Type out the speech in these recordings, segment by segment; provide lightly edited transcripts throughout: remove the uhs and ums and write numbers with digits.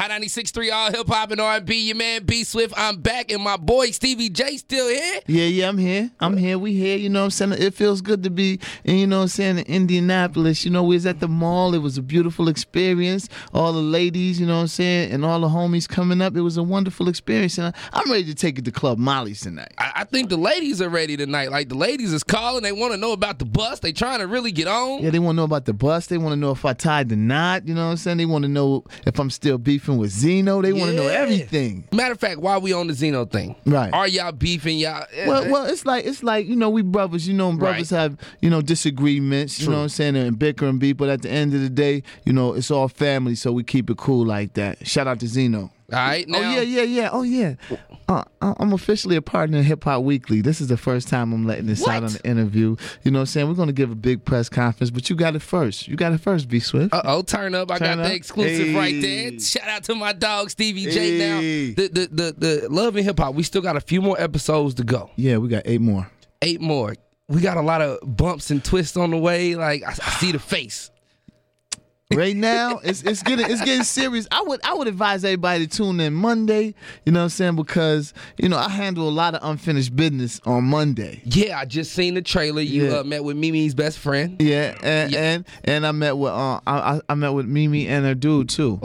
Hot 96.3 All Hip Hop and R&B. Your man B Swift. I'm back, and my boy Stevie J still here. Yeah, I'm here. We here. You know what I'm saying? It feels good to be, you know what I'm saying, in Indianapolis. You know, we was at the mall. It was a beautiful experience. All the ladies, you know what I'm saying, and all the homies coming up. It was a wonderful experience. And I'm ready to take it to Club Molly's tonight. I think the ladies are ready tonight. Like, the ladies is calling. They want to know about the bus. They trying to really get on. Yeah, they want to know about the bus. They want to know if I tied the knot. You know what I'm saying? They want to know if I'm still beefing with Zeno. They want to know everything. Matter of fact, while we on the Zeno thing, right? Are y'all beefing? Y'all? Well, it's like you know, we brothers. You know, brothers have, you know, disagreements. You know what I'm saying, and bicker and beef. But at the end of the day, you know, it's all family, so we keep it cool like that. Shout out to Zeno. All right, now. Oh yeah. I'm officially a partner in Hip Hop Weekly. This is the first time I'm letting this out on the interview. You know what I'm saying? We're going to give a big press conference, but you got it first. B Swift. Turn up. I got the exclusive right there. Shout out to my dog, Stevie J. Now, the Love and Hip Hop, we still got a few more episodes to go. Yeah, we got 8 more. 8 more. We got a lot of bumps and twists on the way. Like, I see the face. Right now, it's getting serious. I would advise everybody to tune in Monday, you know what I'm saying, because, you know, I handle a lot of unfinished business on Monday. Yeah, I just seen the trailer. You met with Mimi's best friend. Yeah, and I met with I met with Mimi and her dude too.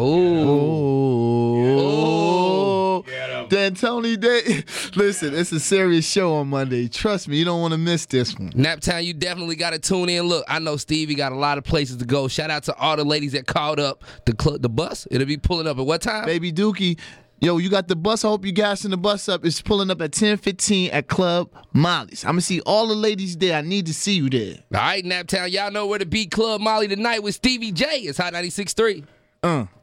Then Tony Day. Listen, it's a serious show on Monday. Trust me, you don't want to miss this one. Naptown, you definitely got to tune in. Look, I know Stevie got a lot of places to go. Shout out to all the ladies that called up the bus. It'll be pulling up at what time? Baby Dookie, yo, you got the bus. I hope you guys in the bus up. It's pulling up at 10:15 at Club Molly's. I'm going to see all the ladies there. I need to see you there. All right, Naptown, y'all know where to be. Club Molly tonight with Stevie J. It's Hot 96.3.